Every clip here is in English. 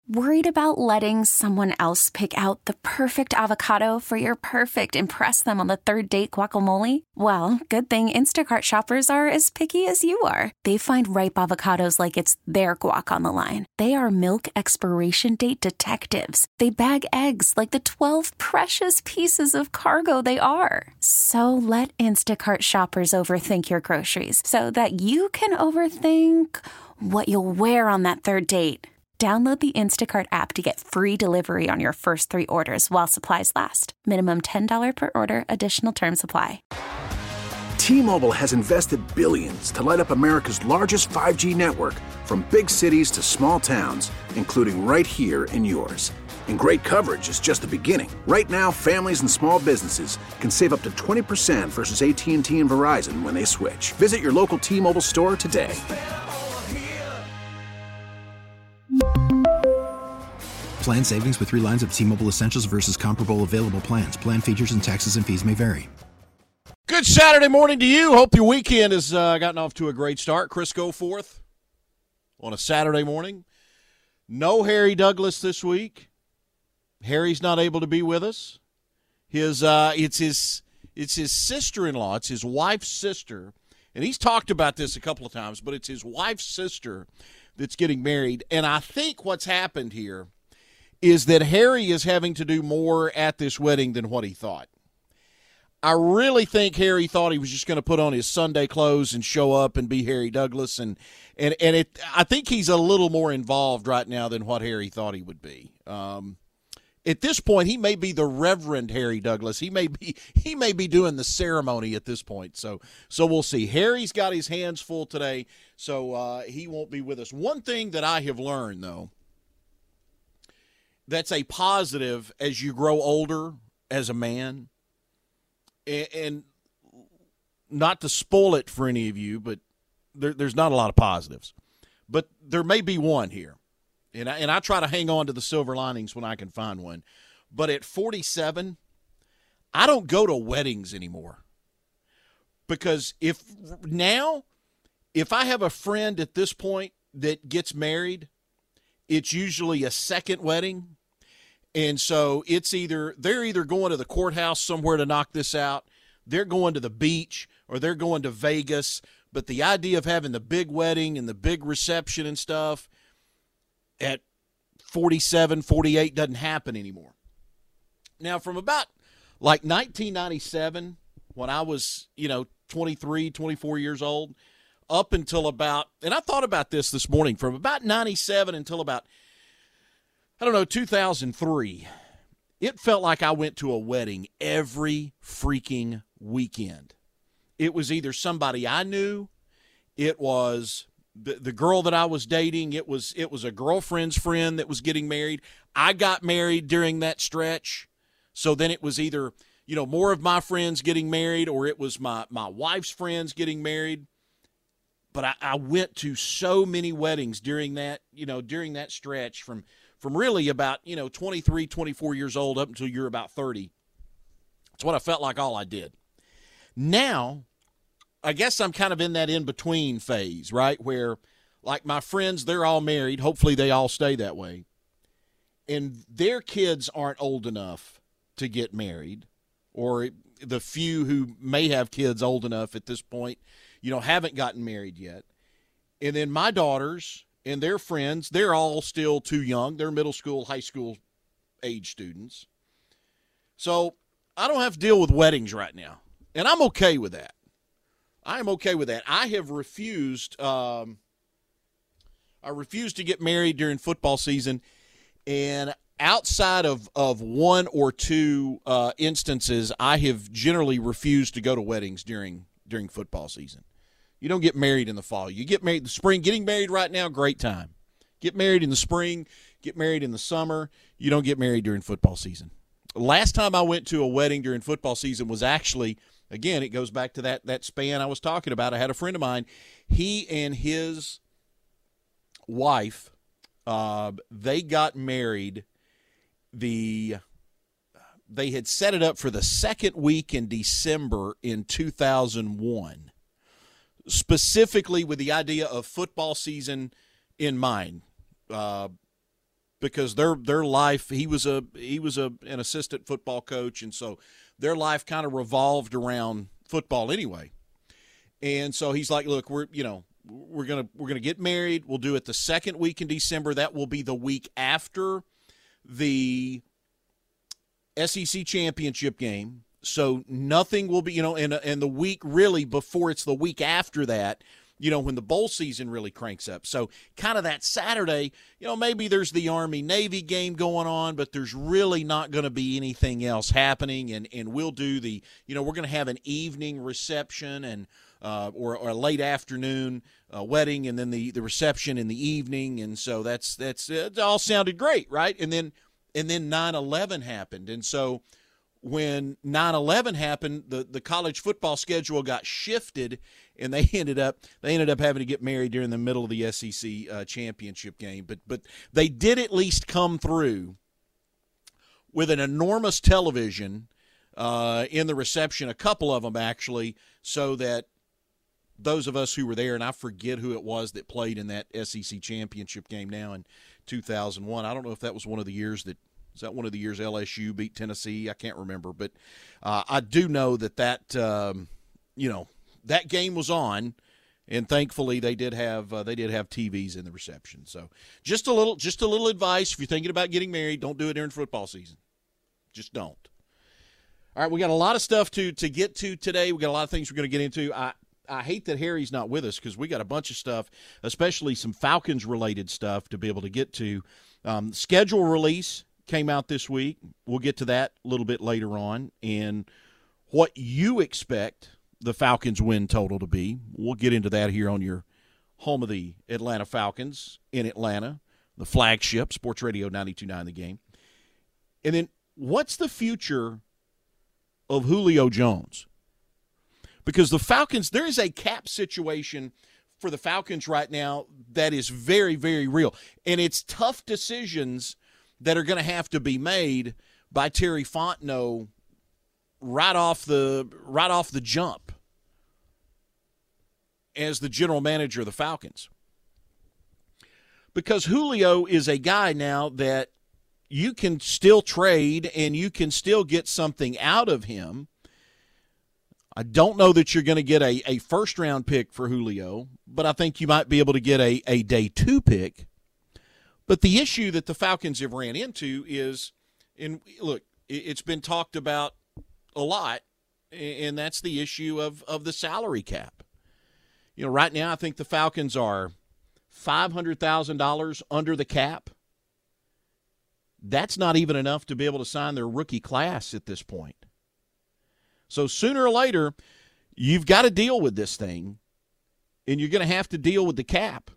Worried about letting someone else pick out the perfect avocado for your perfect impress them on the third date guacamole? Well, good thing Instacart shoppers are as picky as you are. They find ripe avocados like it's their guac on the line. They are milk expiration date detectives. They bag eggs like the 12 precious pieces of cargo they are. So let Instacart shoppers overthink your groceries so that you can overthink what you'll wear on that third date. Download the Instacart app to get free delivery on your first 3 orders while supplies last. Minimum $10 per order. Additional terms apply. T-Mobile has invested billions to light up America's largest 5G network, from big cities to small towns, including right here in yours. And great coverage is just the beginning. Right now, families and small businesses can save up to 20% versus AT&T and Verizon when they switch. Visit your local T-Mobile store today. Plan savings with 3 lines of T-Mobile Essentials versus comparable available plans. Plan features and taxes and fees may vary. Good Saturday morning to you. Hope your weekend has gotten off to a great start. Chris Goforth on a Saturday morning. No Harry Douglas this week. Harry's not able to be with us. It's his sister-in-law. It's his wife's sister. And he's talked about this a couple of times, but it's his wife's sister that's getting married. And I think what's happened here is that Harry is having to do more at this wedding than what he thought. I really think Harry thought he was just going to put on his Sunday clothes and show up and be Harry Douglas, and I think he's a little more involved right now than what Harry thought he would be. At this point, he may be the Reverend Harry Douglas. He may be doing the ceremony at this point. So we'll see. Harry's got his hands full today, so he won't be with us. One thing that I have learned, though, that's a positive as you grow older as a man, and not to spoil it for any of you, but there's not a lot of positives. But there may be one here, and I try to hang on to the silver linings when I can find one. But at 47, I don't go to weddings anymore, because if I have a friend at this point that gets married, it's usually a second wedding. And so they're either going to the courthouse somewhere to knock this out, they're going to the beach, or they're going to Vegas. But the idea of having the big wedding and the big reception and stuff at 47, 48 doesn't happen anymore. Now, from about like 1997, when I was, 23, 24 years old, up until about, and I thought about this morning, from about 97 until about, 2003, it felt like I went to a wedding every freaking weekend. It was either somebody I knew, it was the girl that I was dating, it was a girlfriend's friend that was getting married. I got married during that stretch, so then it was either, more of my friends getting married, or it was my wife's friends getting married. But I went to so many weddings during that stretch from really about, 23, 24 years old up until you're about 30. That's what I felt like all I did. Now, I guess I'm kind of in that in-between phase, right, where, like, my friends, they're all married. Hopefully they all stay that way. And their kids aren't old enough to get married, or the few who may have kids old enough at this point, haven't gotten married yet. And then my daughters and their friends, they're all still too young. They're middle school, high school age students. So I don't have to deal with weddings right now. And I'm okay with that. I am okay with that. I have refused. I refused to get married during football season, and outside of one or two instances, I have generally refused to go to weddings during football season. You don't get married in the fall. You get married in the spring. Getting married right now, great time. Get married in the spring. Get married in the summer. You don't get married during football season. Last time I went to a wedding during football season was actually, again, it goes back to that span I was talking about. I had a friend of mine. He and his wife, they got married. They had set it up for the second week in December in 2001, specifically with the idea of football season in mind. because their life, he was an assistant football coach, and so their life kind of revolved around football anyway. And so he's like, look, we're gonna get married. We'll do it the second week in December. That will be the week after the SEC championship game. So nothing will be, and the week really before, it's the week after that, when the bowl season really cranks up. So kind of that Saturday, maybe there's the Army-Navy game going on, but there's really not going to be anything else happening. And we'll do we're going to have an evening reception and or a late afternoon wedding, and then the reception in the evening. And so that's it all sounded great, right? And then 9/11 happened. And so when 9/11 happened, the college football schedule got shifted, and they ended up having to get married during the middle of the SEC championship game. But they did at least come through with an enormous television in the reception, a couple of them actually, so that those of us who were there, and I forget who it was that played in that SEC championship game now in 2001. I don't know if that was one of the years LSU beat Tennessee? I can't remember, but I do know that that game was on, and thankfully they did have TVs in the reception. So just a little advice: if you're thinking about getting married, don't do it during football season. Just don't. All right, we got a lot of stuff to get to today. We got a lot of things we're going to get into. I hate that Harry's not with us because we got a bunch of stuff, especially some Falcons-related stuff to be able to get to. Schedule release came out this week. We'll get to that a little bit later on. And what you expect the Falcons win total to be. We'll get into that here on your home of the Atlanta Falcons in Atlanta, the flagship, Sports Radio 92.9 The Game. And then what's the future of Julio Jones? Because the Falcons, there is a cap situation for the Falcons right now that is very, very real. And it's tough decisions that are going to have to be made by Terry Fontenot right off the jump as the general manager of the Falcons. Because Julio is a guy now that you can still trade and you can still get something out of him. I don't know that you're going to get a first-round pick for Julio, but I think you might be able to get a day 2 pick. But the issue that the Falcons have ran into is, and look, it's been talked about a lot, and that's the issue of the salary cap. Right now I think the Falcons are $500,000 under the cap. That's not even enough to be able to sign their rookie class at this point. So sooner or later, you've got to deal with this thing, and you're going to have to deal with the cap.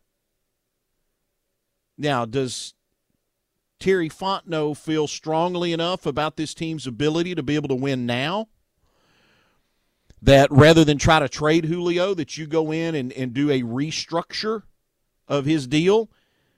Now, does Terry Fontenot feel strongly enough about this team's ability to be able to win now that rather than try to trade Julio, that you go in and do a restructure of his deal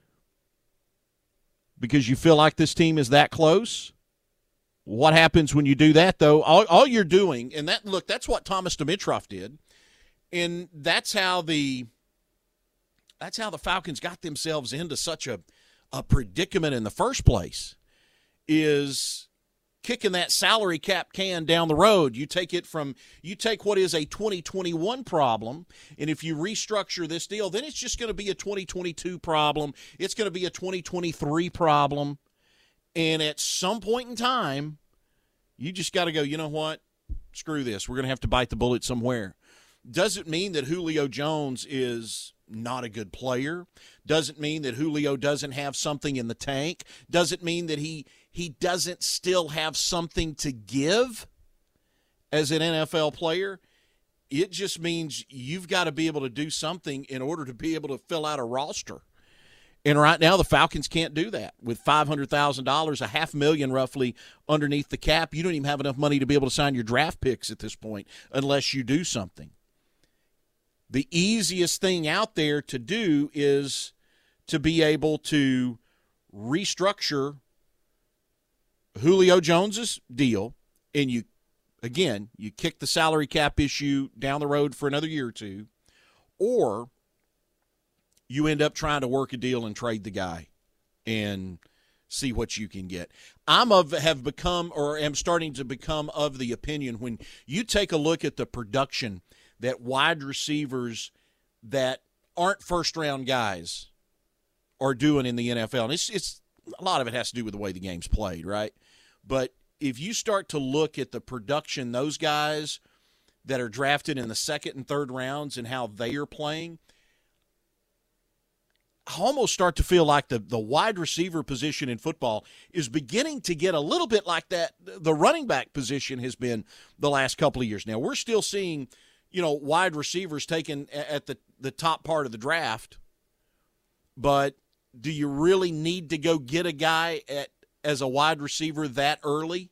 because you feel like this team is that close? What happens when you do that, though? All you're doing, and that's what Thomas Dimitroff did, and that's how the Falcons got themselves into such a predicament in the first place, is kicking that salary cap can down the road. You take what is a 2021 problem, and if you restructure this deal, then it's just going to be a 2022 problem. It's going to be a 2023 problem. And at some point in time, you just got to go, you know what? Screw this. We're going to have to bite the bullet somewhere. Doesn't mean that Julio Jones is not a good player. Doesn't mean that Julio doesn't have something in the tank. Doesn't mean that he doesn't still have something to give as an NFL player. It just means you've got to be able to do something in order to be able to fill out a roster. And right now, the Falcons can't do that. With $500,000, $500,000 roughly underneath the cap, you don't even have enough money to be able to sign your draft picks at this point unless you do something. The easiest thing out there to do is to be able to restructure Julio Jones's deal, and you kick the salary cap issue down the road for another year or two, or you end up trying to work a deal and trade the guy and see what you can get. Have become, or am starting to become, of the opinion, when you take a look at the production that wide receivers that aren't first-round guys are doing in the NFL, and it's a lot of it has to do with the way the game's played, right? But if you start to look at the production, those guys that are drafted in the second and third rounds and how they are playing, I almost start to feel like the wide receiver position in football is beginning to get a little bit like that the running back position has been the last couple of years. Now, we're still seeing, wide receivers taken at the top part of the draft, but do you really need to go get a guy as a wide receiver that early?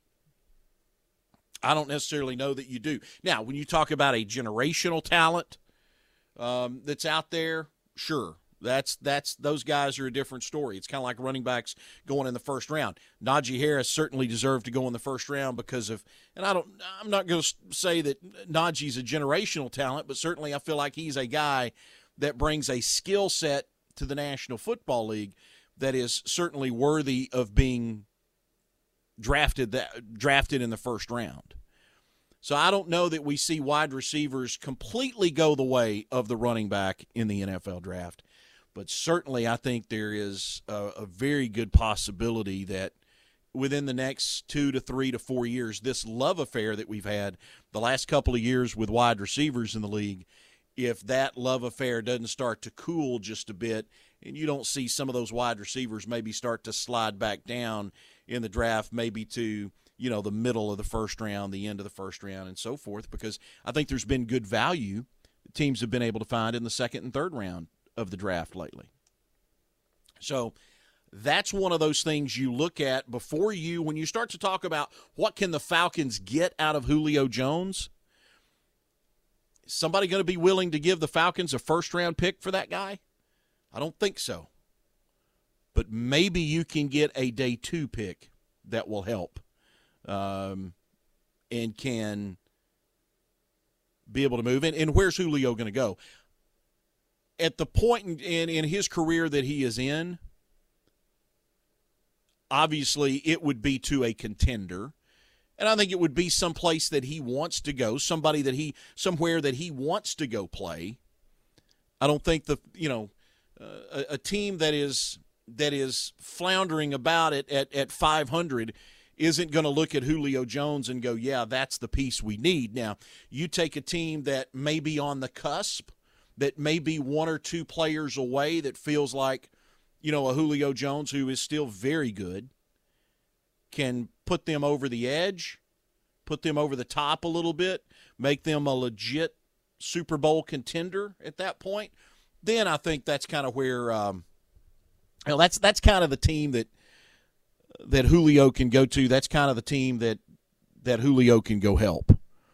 I don't necessarily know that you do. Now, when you talk about a generational talent that's out there, sure. That's those guys are a different story. It's kind of like running backs going in the first round. Najee Harris certainly deserved to go in the first round because of, and I'm not going to say that Najee's a generational talent, but certainly I feel like he's a guy that brings a skill set to the National Football League that is certainly worthy of being drafted in the first round. So I don't know that we see wide receivers completely go the way of the running back in the NFL draft, but certainly I think there is a very good possibility that within the next 2 to 3 to 4 years, this love affair that we've had the last couple of years with wide receivers in the league, if that love affair doesn't start to cool just a bit and you don't see some of those wide receivers maybe start to slide back down in the draft, maybe to, the middle of the first round, the end of the first round, and so forth, because I think there's been good value that teams have been able to find in the second and third round of the draft lately. So that's one of those things you look at when you start to talk about what can the Falcons get out of Julio Jones. Is somebody going to be willing to give the Falcons a first-round pick for that guy? I don't think so. But maybe you can get a day 2 pick that will help and can be able to move. And where's Julio going to go? At the point in his career that he is in, obviously it would be to a contender. And I think it would be someplace that he wants to go, somewhere that he wants to go play. I don't think a team that is floundering about it at 500 isn't going to look at Julio Jones and go, yeah, that's the piece we need. Now, you take a team that may be on the cusp, that may be 1 or 2 players away, that feels like, a Julio Jones who is still very good, can put them over the edge, put them over the top a little bit, make them a legit Super Bowl contender at that point. Then I think that's kind of where that's kind of the team that Julio can go to. That's kind of the team that Julio can go help.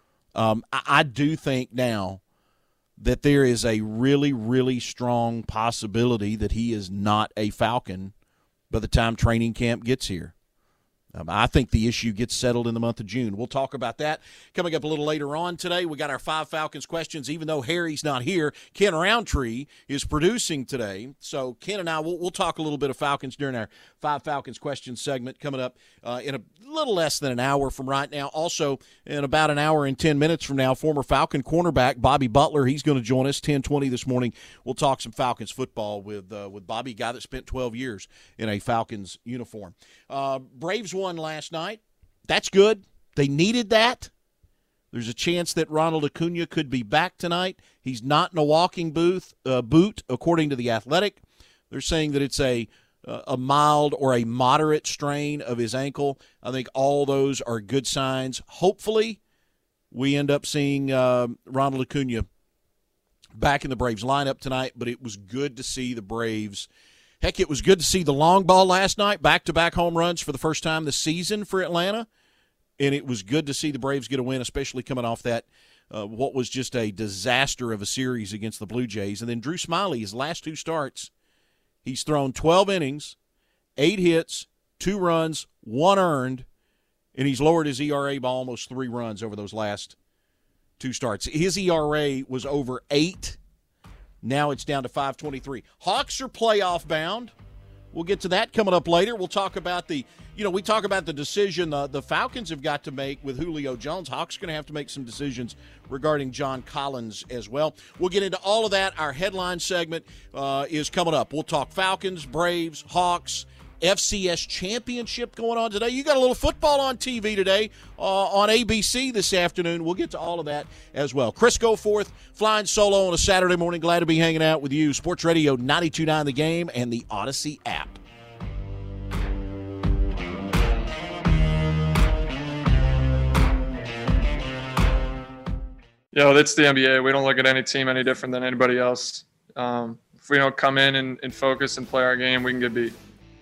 I do think now that there is a really, really strong possibility that he is not a Falcon by the time training camp gets here. I think the issue gets settled in the month of June. We'll talk about that coming up a little later on today. We got our 5 Falcons questions. Even though Harry's not here, Ken Roundtree is producing today. So Ken and I, we'll talk a little bit of Falcons during our 5 Falcons questions segment coming up in a little less than an hour from right now. Also, in about an hour and 10 minutes from now, former Falcon cornerback Bobby Butler, he's going to join us 10:20 this morning. We'll talk some Falcons football with Bobby, a guy that spent 12 years in a Falcons uniform. Braves won last night. That's good. They needed that. There's a chance that Ronald Acuna could be back tonight. He's not in a walking boot, according to The Athletic. They're saying that it's a mild or a moderate strain of his ankle. I think all those are good signs. Hopefully, we end up seeing Ronald Acuna back in the Braves lineup tonight, but it was good to see the Braves. Heck, it was good to see the long ball last night, back-to-back home runs for the first time this season for Atlanta, and it was good to see the Braves get a win, especially coming off that what was just a disaster of a series against the Blue Jays. And then Drew Smyly, his last 2 starts, he's thrown 12 innings, 8 hits, 2 runs, 1 earned, and he's lowered his ERA by almost 3 runs over those last 2 starts. His ERA was over 8. Now it's down to 5.23. Hawks are playoff bound. We'll get to that coming up later. We'll talk about the decision the Falcons have got to make with Julio Jones. Hawks going to have to make some decisions regarding John Collins as well. We'll get into all of that. Our headline segment is coming up. We'll talk Falcons, Braves, Hawks, FCS championship going on today. You got a little football on TV today on ABC this afternoon. We'll get to all of that as well. Chris Goforth flying solo on a Saturday morning. Glad to be hanging out with you. Sports Radio 92.9 The Game and the Odyssey app. It's the NBA. We don't look at any team any different than anybody else. If we don't come in and focus and play our game, we can get beat.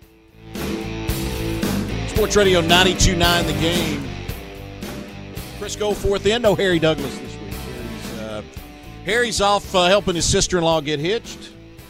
Sports Radio 92.9 The Game. Chris Goforth in. No Harry Douglas this week. Harry's off helping his sister-in-law get hitched.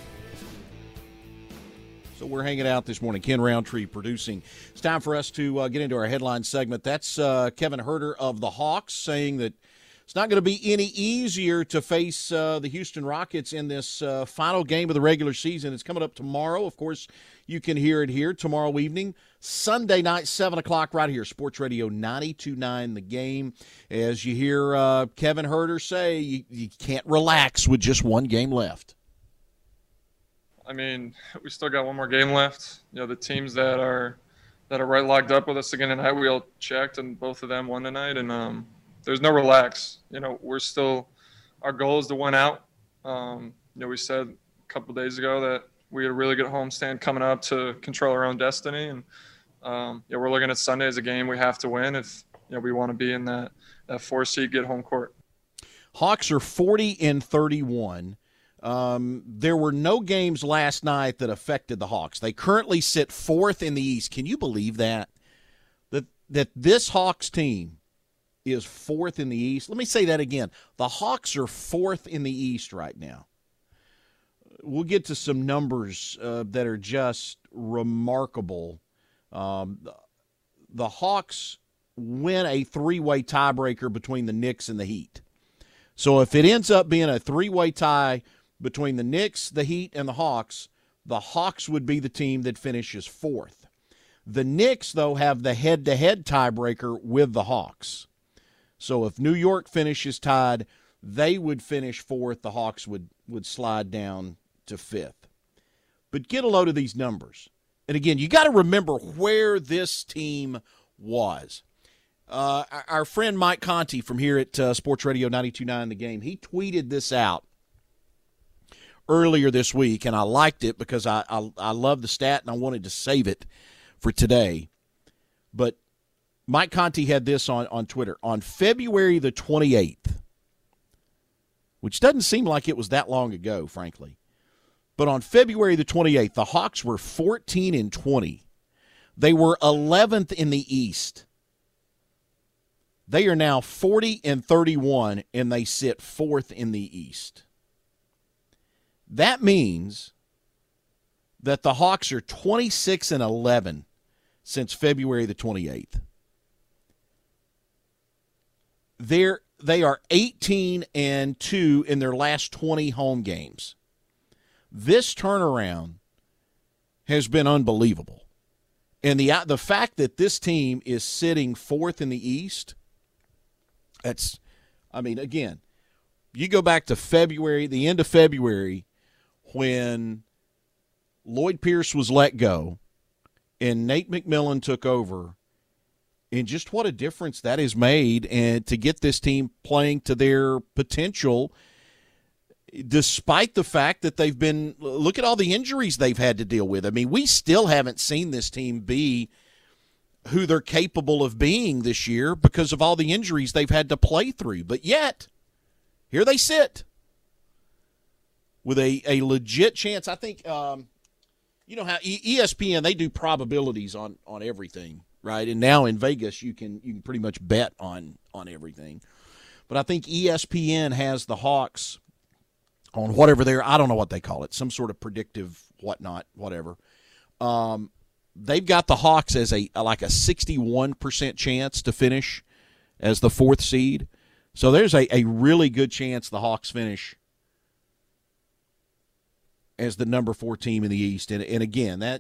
So we're hanging out this morning. Ken Roundtree producing. It's time for us to get into our headline segment. That's Kevin Huerter of the Hawks saying that it's not going to be any easier to face the Houston Rockets in this final game of the regular season. It's coming up tomorrow. Of course, you can hear it here tomorrow evening, Sunday night, 7 o'clock right here, Sports Radio 92.9 The Game. As you hear Kevin Huerter say, you can't relax with just one game left. I mean, we still got one more game left. The teams that are right locked up with us again tonight, we all checked, and both of them won tonight, and there's no relax. We're still – our goal is to win out. We said a couple of days ago that we had a really good homestand coming up to control our own destiny. And, we're looking at Sunday as a game we have to win if, we want to be in that 4 seed, get home court. Hawks are 40-31. There were no games last night that affected the Hawks. They currently sit 4th in the East. Can you believe that? That this Hawks team is 4th in the East. Let me say that again. The Hawks are 4th in the East right now. We'll get to some numbers that are just remarkable. The Hawks win a 3-way tiebreaker between the Knicks and the Heat. So if it ends up being a 3-way tie between the Knicks, the Heat, and the Hawks would be the team that finishes 4th. The Knicks, though, have the head-to-head tiebreaker with the Hawks. So if New York finishes tied, they would finish 4th. The Hawks would slide down to 5th. But get a load of these numbers. And again, you got to remember where this team was. Our friend Mike Conti from here at Sports Radio 92.9 The Game, he tweeted this out earlier this week, and I liked it because I love the stat and I wanted to save it for today. But Mike Conti had this on Twitter. On February the 28th, which doesn't seem like it was that long ago, frankly. But on February the 28th, the Hawks were 14-20. They were 11th in the East. They are now 40-31, and they sit 4th in the East. That means that the Hawks are 26-11 since February the 28th. They are 18-2 in their last 20 home games. This turnaround has been unbelievable. And the fact that this team is sitting 4th in the East, again, you go back to February, the end of February, when Lloyd Pierce was let go and Nate McMillan took over, and just what a difference that has made and to get this team playing to their potential, despite the fact that look at all the injuries they've had to deal with. I mean, we still haven't seen this team be who they're capable of being this year because of all the injuries they've had to play through. But yet, here they sit with a legit chance. I think, you know how ESPN, they do probabilities on everything, right? And now in Vegas, you can pretty much bet on everything. But I think ESPN has the Hawks on whatever I don't know what they call it, some sort of predictive whatnot, whatever. They've got the Hawks as like a 61% chance to finish as the 4th seed. So there's a really good chance the Hawks finish as the number 4 team in the East. And again, that,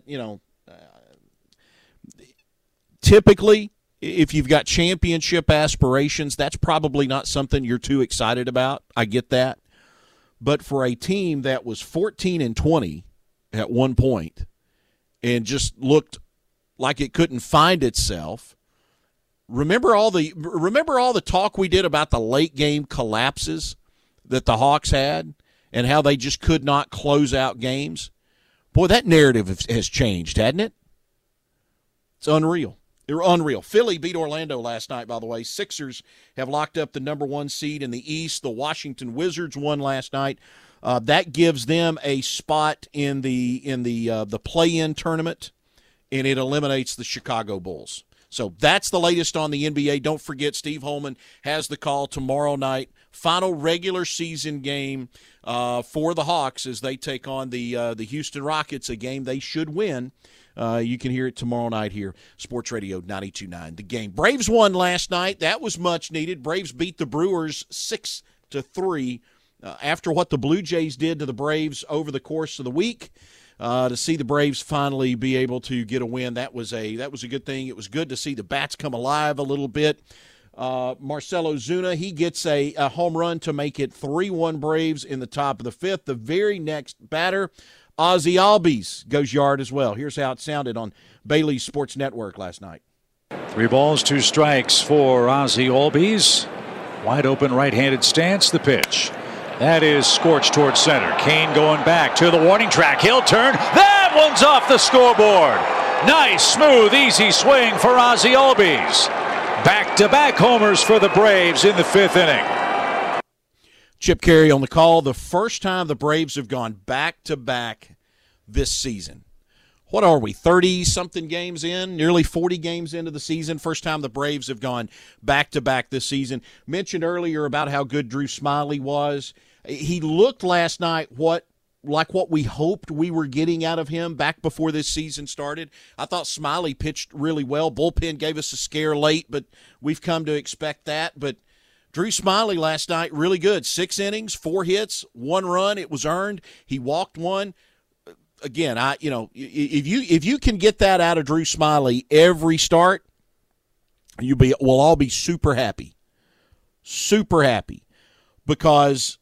typically, if you've got championship aspirations, that's probably not something you're too excited about. I get that. But for a team that was 14-20 at one point and just looked like it couldn't find itself, remember all the talk we did about the late game collapses that the Hawks had and how they just could not close out games? Boy, that narrative has changed, hasn't it? It's unreal. They're unreal. Philly beat Orlando last night, by the way. Sixers have locked up the number 1 seed in the East. The Washington Wizards won last night. That gives them a spot in the play-in tournament, and it eliminates the Chicago Bulls. So that's the latest on the NBA. Don't forget, Steve Holman has the call tomorrow night. Final regular season game for the Hawks as they take on the Houston Rockets, a game they should win. You can hear it tomorrow night here, Sports Radio 92.9. The Game. Braves won last night. That was much needed. Braves beat the Brewers 6-3 after what the Blue Jays did to the Braves over the course of the week. To see the Braves finally be able to get a win, that was a good thing. It was good to see the bats come alive a little bit. Marcell Ozuna, he gets a home run to make it 3-1 Braves in the top of the 5th. The very next batter, Ozzie Albies, goes yard as well. Here's how it sounded on Bailey's Sports Network last night. 3 balls, 2 strikes for Ozzie Albies. Wide open right-handed stance, the pitch. That is scorched towards center. Kane going back to the warning track. He'll turn. That one's off the scoreboard. Nice, smooth, easy swing for Ozzie Albies. Back-to-back homers for the Braves in the 5th inning. Chip Caray on the call. The first time the Braves have gone back-to-back this season. What are we, 30-something games in, nearly 40 games into the season? First time the Braves have gone back-to-back this season. Mentioned earlier about how good Drew Smyly was. He looked last night like what we hoped we were getting out of him back before this season started. I thought Smyly pitched really well. Bullpen gave us a scare late, but we've come to expect that. But Drew Smyly last night, really good. 6 innings, 4 hits, 1 run. It was earned. He walked 1. Again, if you can get that out of Drew Smyly every start, we'll all be super happy. Super happy. Because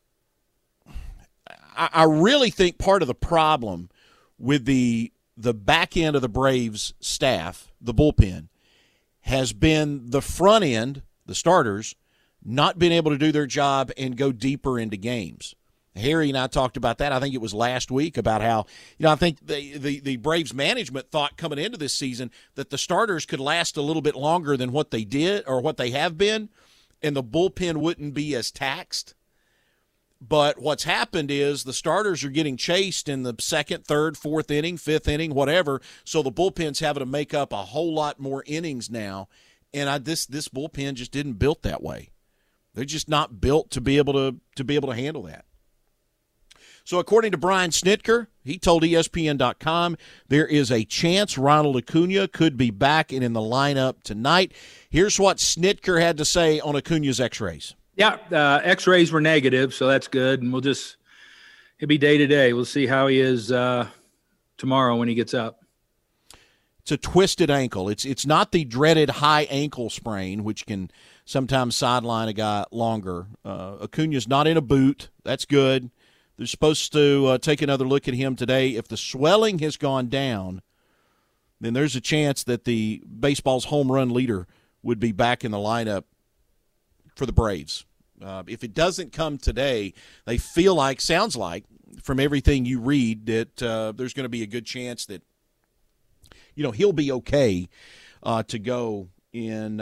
I really think part of the problem with the back end of the Braves staff, the bullpen, has been the front end, the starters, not being able to do their job and go deeper into games. Harry and I talked about that. I think it was last week about how, I think the Braves management thought coming into this season that the starters could last a little bit longer than what they did or what they have been, and the bullpen wouldn't be as taxed. But what's happened is the starters are getting chased in the 2nd, 3rd, 4th inning, 5th inning, whatever, so the bullpen's having to make up a whole lot more innings now, and this bullpen just isn't built that way. They're just not built to be able to handle that. So according to Brian Snitker, he told ESPN.com there is a chance Ronald Acuna could be back and in the lineup tonight. Here's what Snitker had to say on Acuna's x-rays. Yeah, x-rays were negative, so that's good. And he'll be day to day. We'll see how he is tomorrow when he gets up. It's a twisted ankle. It's not the dreaded high ankle sprain, which can sometimes sideline a guy longer. Acuna's not in a boot. That's good. They're supposed to take another look at him today. If the swelling has gone down, then there's a chance that the baseball's home run leader would be back in the lineup for the Braves. If it doesn't come today, they sounds like, from everything you read, that there's going to be a good chance that, he'll be okay to go in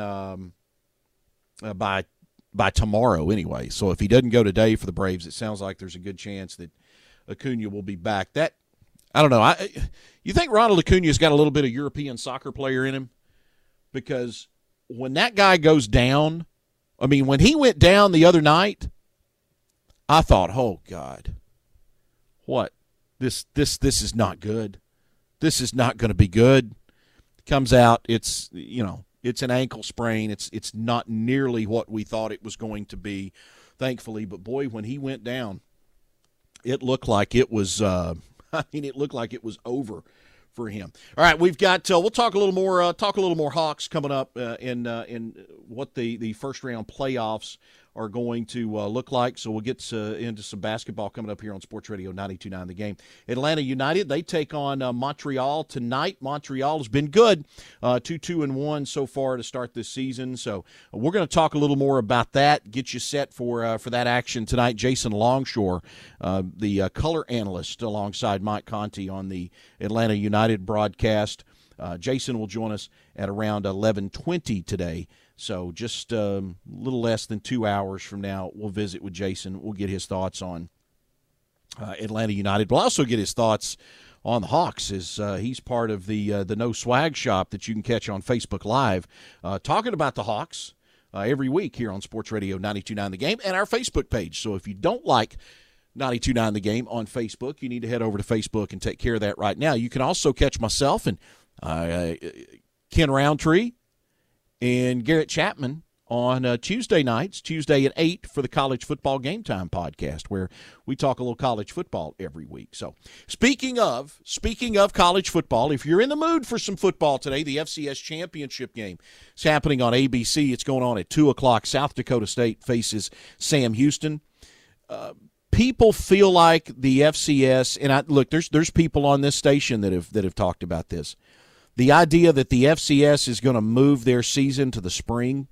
by tomorrow anyway. So if he doesn't go today for the Braves, it sounds like there's a good chance that Acuna will be back. That, I don't know. You think Ronald Acuna's got a little bit of European soccer player in him? Because when that guy goes down, when he went down the other night, I thought, oh God, what? This is not good. This is not going to be good. Comes out, it's an ankle sprain. It's not nearly what we thought it was going to be, thankfully. But boy, when he went down, it looked like it was I mean, it looked like it was over for him. All right, we've got we'll talk a little more Hawks coming up in what the first round playoffs are going to look like. So we'll get into some basketball coming up here on Sports Radio 92.9 The Game. Atlanta United, they take on Montreal tonight. Montreal has been good, 2-1 so far to start this season. So we're going to talk a little more about that, get you set for that action tonight. Jason Longshore, the color analyst alongside Mike Conti on the Atlanta United broadcast. Jason will join us at around 11:20 today. So just a little less than 2 hours from now, we'll visit with Jason. We'll get his thoughts on Atlanta United. We'll also get his thoughts on the Hawks, as he's part of the No Swag Shop that you can catch on Facebook Live, talking about the Hawks every week here on Sports Radio 92.9 The Game and our Facebook page. So if you don't like 92.9 The Game on Facebook, you need to head over to Facebook and take care of that right now. You can also catch myself and Ken Roundtree and Garrett Chapman on Tuesday nights, Tuesday at 8 for the College Football Game Time podcast, where we talk a little college football every week. So speaking of college football, if you're in the mood for some football today, the FCS championship game is happening on ABC. It's going on at 2 o'clock. South Dakota State faces Sam Houston. People feel like the FCS, and look, there's people on this station that have talked about this. The idea that the FCS is going to move their season to the spring,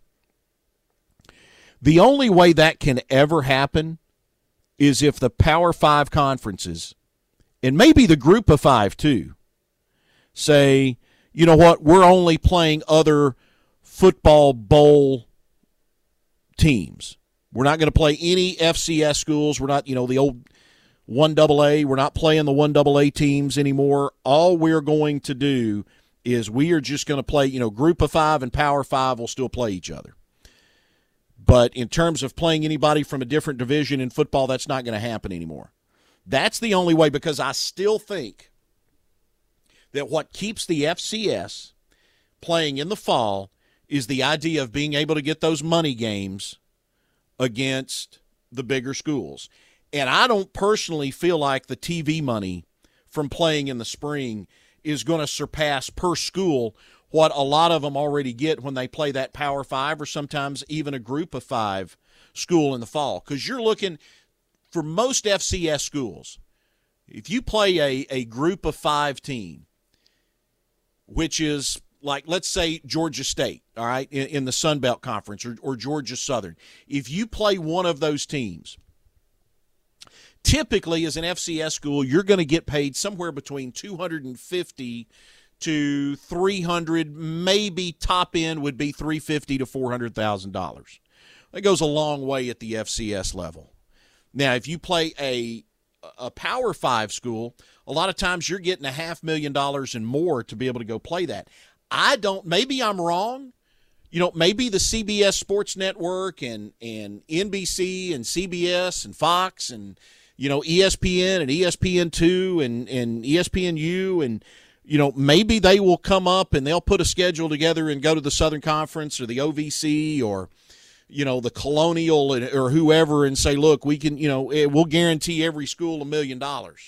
the only way that can ever happen is if the Power 5 conferences, and maybe the Group of 5 too, say, you know what, we're only playing other football bowl teams. We're not going to play any FCS schools. We're not, the old 1AA. We're not playing the 1AA teams anymore. All we're going to do is we are just going to play, Group of 5 and Power 5 will still play each other. But in terms of playing anybody from a different division in football, that's not going to happen anymore. That's the only way, because I still think that what keeps the FCS playing in the fall is the idea of being able to get those money games against the bigger schools. And I don't personally feel like the TV money from playing in the spring is going to surpass per school what a lot of them already get when they play that Power 5 or sometimes even a Group of 5 school in the fall. Because you're looking, for most FCS schools, if you play a Group of 5 team, which is like, let's say, Georgia State, all right, in the Sun Belt Conference, or Georgia Southern, if you play one of those teams, typically as an FCS school, you're going to get paid somewhere between $250 to $300, maybe top end would be $350,000 to $400,000. That goes a long way at the FCS level. Now, if you play a Power 5 school, a lot of times you're getting $500,000 and more to be able to go play that. Maybe I'm wrong. Maybe the CBS Sports Network and NBC and CBS and Fox and, ESPN and ESPN2 and ESPNU and, maybe they will come up and they'll put a schedule together and go to the Southern Conference or the OVC or, the Colonial or whoever and say, look, we can, we'll guarantee every school $1 million.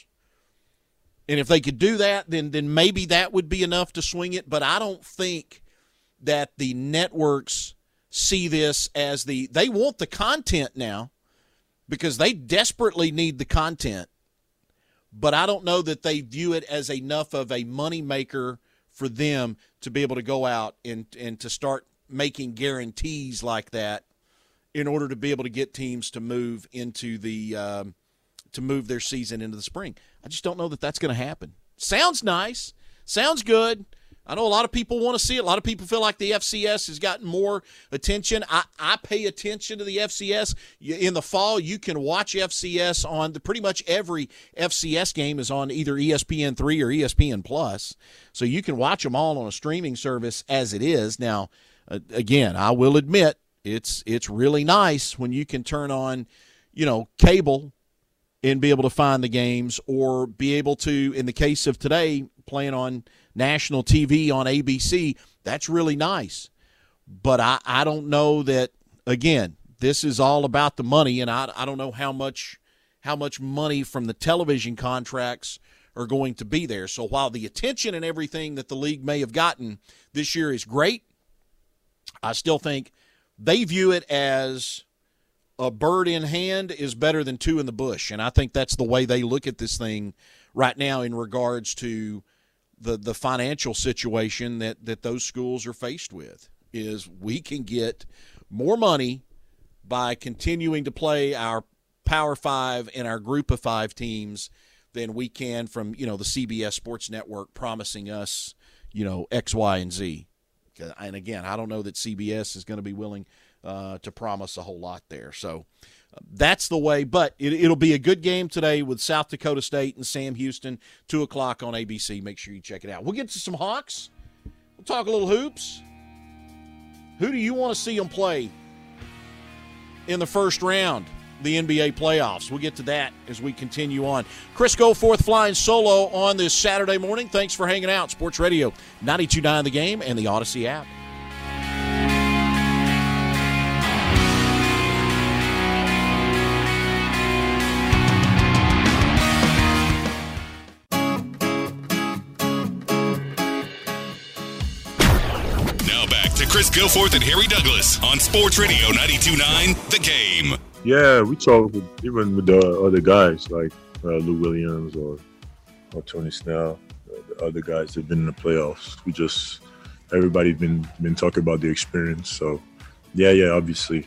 And if they could do that, then maybe that would be enough to swing it. But I don't think that the networks see this as they want the content now because they desperately need the content. But I don't know that they view it as enough of a moneymaker for them to be able to go out and to start making guarantees like that in order to be able to get teams to move into to move their season into the spring. I just don't know that that's going to happen. Sounds nice. Sounds good. I know a lot of people want to see it. A lot of people feel like the FCS has gotten more attention. I pay attention to the FCS. In the fall, you can watch FCS on pretty much every FCS game is on either ESPN3 or ESPN+. So you can watch them all on a streaming service as it is. Now, again, I will admit it's really nice when you can turn on, cable and be able to find the games, or be able to, in the case of today, playing on national TV on ABC. That's really nice. But I don't know that, again, this is all about the money, and I don't know how much money from the television contracts are going to be there. So while the attention and everything that the league may have gotten this year is great, I still think they view it as a bird in hand is better than two in the bush. And I think that's the way they look at this thing right now in regards to the financial situation that those schools are faced with, is we can get more money by continuing to play our Power 5 and our Group of 5 teams than we can from, the CBS Sports Network promising us, X, Y, and Z. And again, I don't know that CBS is going to be willing to promise a whole lot there. So that's the way. But it'll be a good game today with South Dakota State and Sam Houston, 2 o'clock on ABC. Make sure you check it out. We'll get to some Hawks. We'll talk a little hoops. Who do you want to see them play in the first round, the NBA playoffs? We'll get to that as we continue on. Chris Goforth flying solo on this Saturday morning. Thanks for hanging out. Sports Radio 92.9 The Game and the Odyssey app. Chris Goforth and Harry Douglas on Sports Radio 92.9 The Game. Yeah, we talk even with the other guys like Lou Williams or Tony Snell, the other guys that have been in the playoffs. Everybody's been talking about the experience. So, yeah, obviously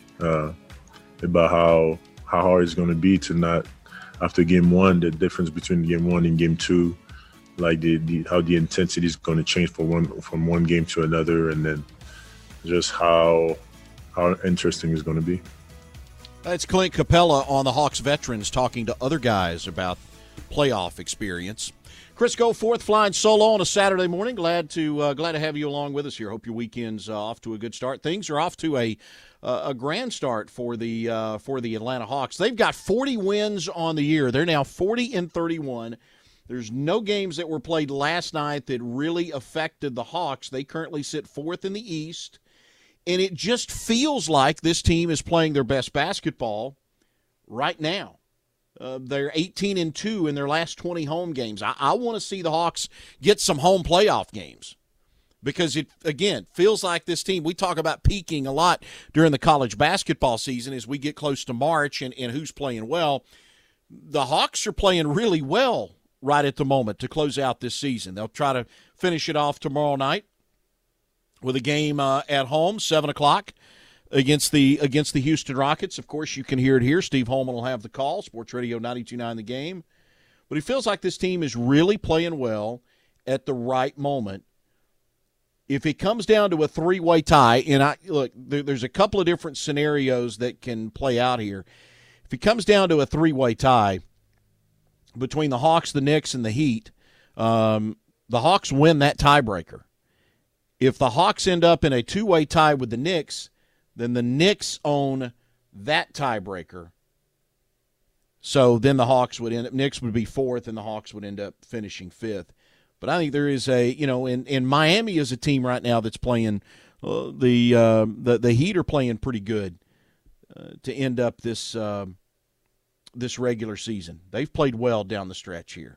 about how hard it's going to be to not, after game one, the difference between game one and game two, like how the intensity is going to change from one game to another, and then just how interesting it's going to be. That's Clint Capella on the Hawks veterans talking to other guys about playoff experience. Chris Goforth flying solo on a Saturday morning. Glad to have you along with us here. Hope your weekend's off to a good start. Things are off to a grand start for the Atlanta Hawks. They've got 40 wins on the year. They're now 40-31. There's no games that were played last night that really affected the Hawks. They currently sit fourth in the East. And it just feels like this team is playing their best basketball right now. They're 18-2 in their last 20 home games. I want to see the Hawks get some home playoff games because it, again, feels like this team, we talk about peaking a lot during the college basketball season as we get close to March and who's playing well. The Hawks are playing really well right at the moment to close out this season. They'll try to finish it off tomorrow night with a game at home, 7 o'clock, against the Houston Rockets. Of course, you can hear it here. Steve Holman will have the call, Sports Radio 92.9 The Game. But it feels like this team is really playing well at the right moment. If it comes down to a three-way tie, and there's a couple of different scenarios that can play out here. If it comes down to a three-way tie between the Hawks, the Knicks, and the Heat, the Hawks win that tiebreaker. If the Hawks end up in a two-way tie with the Knicks, then the Knicks own that tiebreaker. So then the Hawks would end up, Knicks would be fourth, and the Hawks would end up finishing fifth. But I think there is in Miami is a team right now that's playing, the Heat are playing pretty good to end up this regular season. They've played well down the stretch here.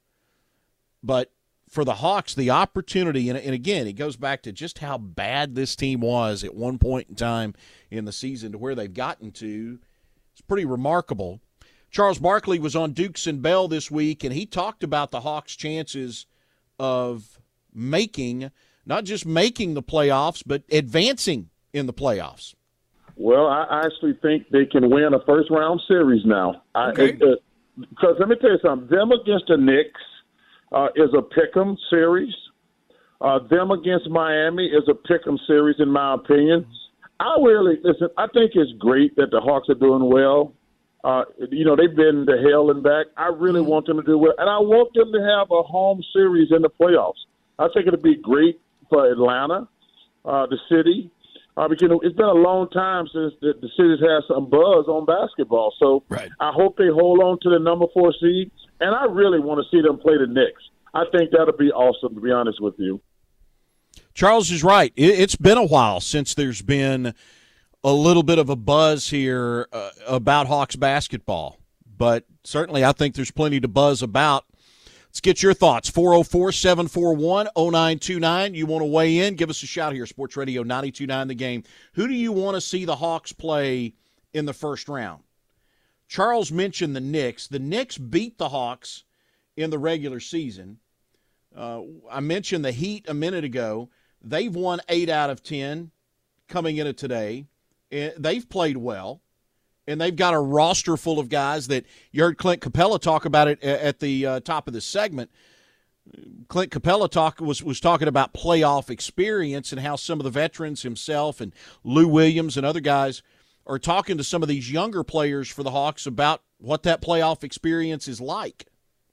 But for the Hawks, the opportunity, and again, it goes back to just how bad this team was at one point in time in the season to where they've gotten to. It's pretty remarkable. Charles Barkley was on Dukes and Bell this week, and he talked about the Hawks' chances of not just making the playoffs, but advancing in the playoffs. Well, I actually think they can win a first-round series now. Okay. Because let me tell you something. Them against the Knicks is a pick'em series. Them against Miami is a pick'em series, in my opinion. I think it's great that the Hawks are doing well. They've been to hell and back. I really want them to do well, and I want them to have a home series in the playoffs. I think it'll be great for Atlanta, the city, because it's been a long time since the city's had some buzz on basketball. So right. I hope they hold on to the number 4 seed, and I really want to see them play the Knicks. I think that'll be awesome, to be honest with you. Charles is right. It's been a while since there's been a little bit of a buzz here about Hawks basketball. But certainly I think there's plenty to buzz about Let's get your thoughts. 404-741-0929. You want to weigh in? Give us a shout here. Sports Radio 92.9 The Game. Who do you want to see the Hawks play in the first round? Charles mentioned the Knicks. The Knicks beat the Hawks in the regular season. I mentioned the Heat a minute ago. They've won 8 out of 10 coming into today. They've played well. And they've got a roster full of guys that you heard Clint Capella talk about it at the top of this segment. Clint Capella was talking about playoff experience and how some of the veterans, himself and Lou Williams and other guys, are talking to some of these younger players for the Hawks about what that playoff experience is like.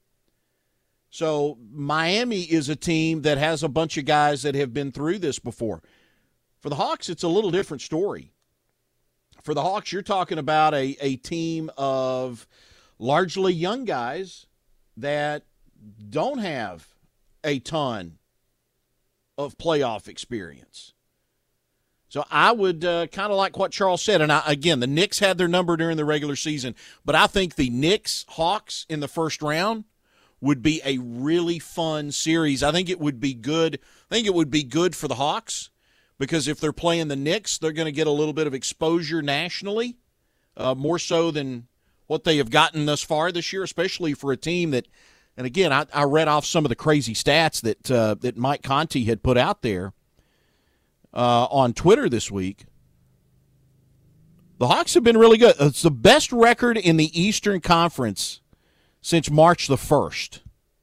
So Miami is a team that has a bunch of guys that have been through this before. For the Hawks, it's a little different story. For the Hawks, you're talking about a team of largely young guys that don't have a ton of playoff experience. So I would kind of like what Charles said. And, again, the Knicks had their number during the regular season, but I think the Knicks-Hawks in the first round would be a really fun series. I think it would be good. I think it would be good for the Hawks. Because if they're playing the Knicks, they're going to get a little bit of exposure nationally, more so than what they have gotten thus far this year, especially for a team that, and again, I read off some of the crazy stats that Mike Conti had put out there on Twitter this week. The Hawks have been really good. It's the best record in the Eastern Conference since March the 1st.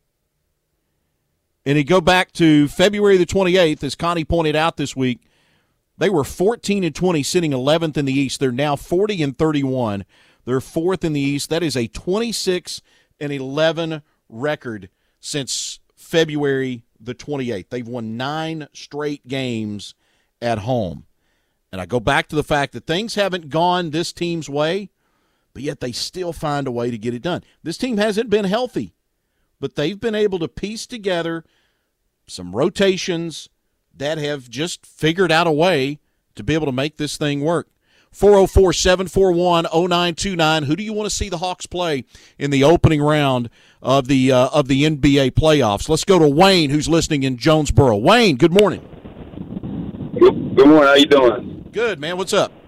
And you go back to February the 28th, as Connie pointed out this week, they were 14-20, sitting 11th in the East. They're now 40-31. They're 4th in the East. That is a 26-11 record since February the 28th. They've won 9 straight games at home. And I go back to the fact that things haven't gone this team's way, but yet they still find a way to get it done. This team hasn't been healthy, but they've been able to piece together some rotations that have just figured out a way to be able to make this thing work. 404-741-0929. Who do you want to see the Hawks play in the opening round of the NBA playoffs? Let's go to Wayne, who's listening in Jonesboro. Wayne, good morning. Good morning. How you doing? Good, man. What's up?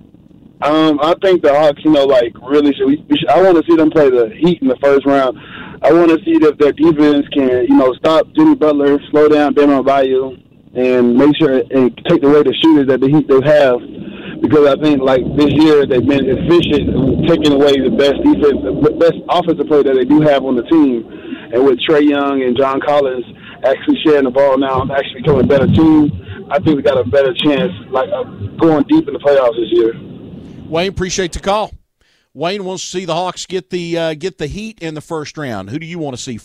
I think the Hawks, really should. I want to see them play the Heat in the first round. I want to see if their defense can, stop Jimmy Butler, slow down Bam Adebayo, and make sure and take away the shooters that the Heat they have. Because I think, this year, they've been efficient in taking away the best offensive player that they do have on the team. And with Trae Young and John Collins actually sharing the ball now, actually becoming a better team, I think we got a better chance, of going deep in the playoffs this year. Wayne, appreciate the call. Wayne wants to see the Hawks get the Heat in the first round. Who do you want to see?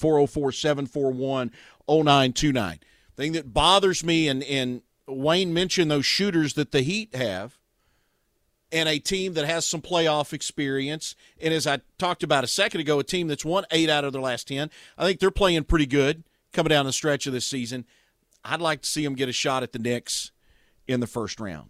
404-741-0929. Thing that bothers me, and Wayne mentioned those shooters that the Heat have, and a team that has some playoff experience, and as I talked about a second ago, a team that's won 8 out of their last 10. I think they're playing pretty good coming down the stretch of this season. I'd like to see them get a shot at the Knicks in the first round.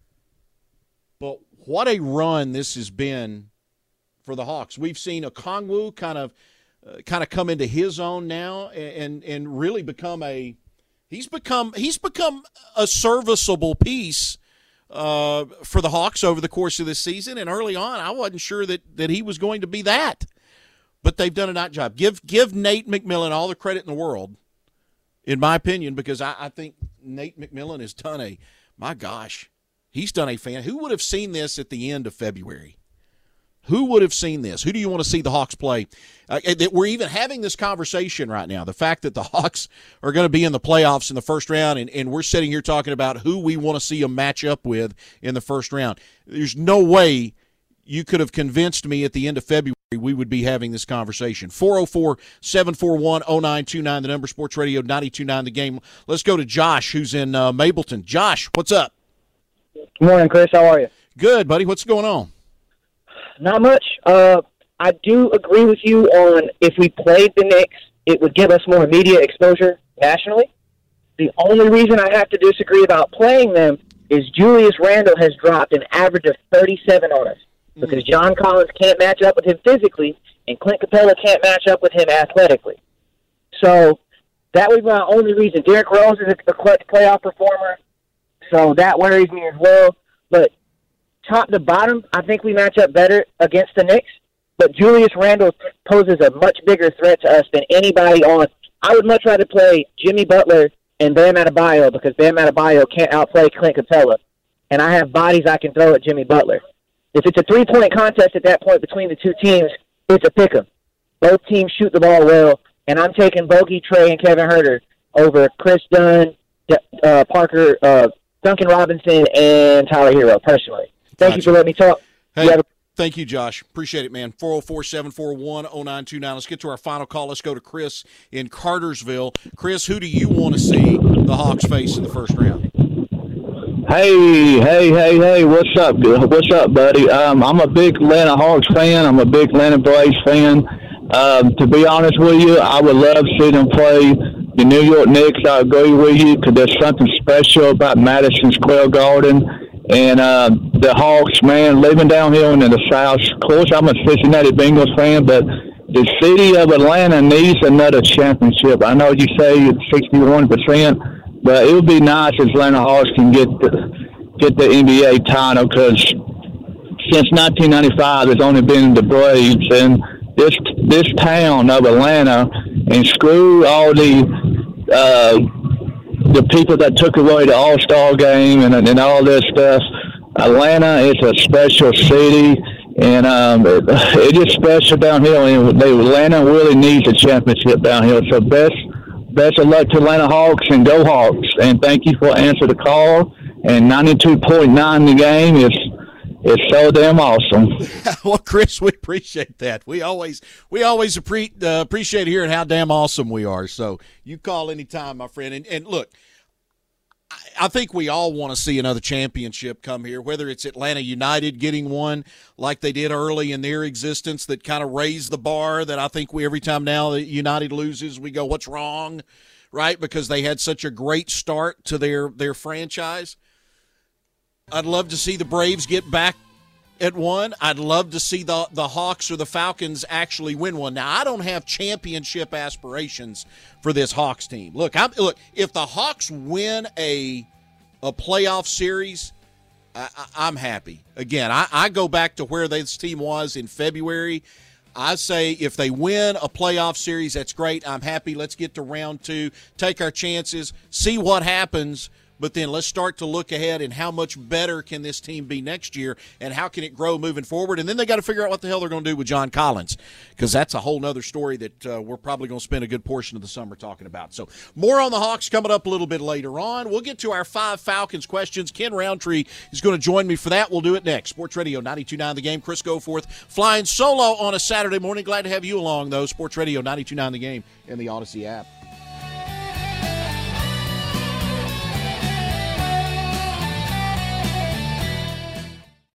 But what a run this has been for the Hawks. We've seen Okongwu kind of come into his own now and really become he's become a serviceable piece for the Hawks over the course of this season. And early on, I wasn't sure that he was going to be that. But they've done a nice job. Give Nate McMillan all the credit in the world, in my opinion, because I think Nate McMillan has done he's done a fan. Who would have seen this at the end of February? Who would have seen this? Who do you want to see the Hawks play? That we're even having this conversation right now. The fact that the Hawks are going to be in the playoffs in the first round, and we're sitting here talking about who we want to see them match up with in the first round. There's no way you could have convinced me at the end of February we would be having this conversation. 404-741-0929, the number, Sports Radio 92.9 The Game. Let's go to Josh, who's in Mableton. Josh, what's up? Good morning, Chris. How are you? Good, buddy. What's going on? Not much. I do agree with you on if we played the Knicks, it would give us more media exposure nationally. The only reason I have to disagree about playing them is Julius Randle has dropped an average of 37 on us because John Collins can't match up with him physically and Clint Capella can't match up with him athletically. So that would be my only reason. Derrick Rose is a clutch playoff performer, so that worries me as well. But top to bottom, I think we match up better against the Knicks. But Julius Randle poses a much bigger threat to us than anybody on. I would much rather play Jimmy Butler and Bam Adebayo because Bam Adebayo can't outplay Clint Capella. And I have bodies I can throw at Jimmy Butler. If it's a three-point contest at that point between the two teams, it's a pick-em. Both teams shoot the ball well, and I'm taking Bogey, Trey, and Kevin Huerter over Chris Dunn, Parker, Duncan Robinson, and Tyler Hero, personally. Thank you for letting me talk. Hey, thank you, Josh. Appreciate it, man. 404-741-0929. Let's get to our final call. Let's go to Chris in Cartersville. Chris, who do you want to see the Hawks face in the first round? Hey, what's up, buddy? I'm a big Atlanta Hawks fan. I'm a big Atlanta Braves fan. To be honest with you, I would love to see them play the New York Knicks. I agree with you because there's something special about Madison Square Garden. And the Hawks, man, living down here in the South. Of course, I'm a Cincinnati Bengals fan, but the city of Atlanta needs another championship. I know you say it's 61%. But it would be nice if Atlanta Hawks can get the NBA title because since 1995, it's only been the Braves and this town of Atlanta, and screw all the people that took away the All-Star game and all this stuff. Atlanta is a special city, and it is special down here. And Atlanta really needs a championship down here. So best of luck to Atlanta Hawks, and go Hawks. And thank you for answering the call. And 92.9 the game is so damn awesome. Well, Chris, we appreciate that. We always appreciate hearing how damn awesome we are. So you call anytime, my friend. And look, I think we all want to see another championship come here, whether it's Atlanta United getting one like they did early in their existence that kind of raised the bar that I think every time now that United loses, we go, what's wrong, right? Because they had such a great start to their franchise. I'd love to see the Braves get back at one. I'd love to see the Hawks or the Falcons actually win one. Now, I don't have championship aspirations for this Hawks team. Look, if the Hawks win a playoff series, I'm happy. Again, I go back to where this team was in February. I say if they win a playoff series, that's great. I'm happy. Let's get to round 2, take our chances, see what happens. But then let's start to look ahead and how much better can this team be next year and how can it grow moving forward. And then they got to figure out what the hell they're going to do with John Collins, because that's a whole nother story that we're probably going to spend a good portion of the summer talking about. So more on the Hawks coming up a little bit later on. We'll get to our 5 Falcons questions. Ken Roundtree is going to join me for that. We'll do it next. Sports Radio 92.9 The Game. Chris Goforth flying solo on a Saturday morning. Glad to have you along, though. Sports Radio 92.9 The Game and the Odyssey app.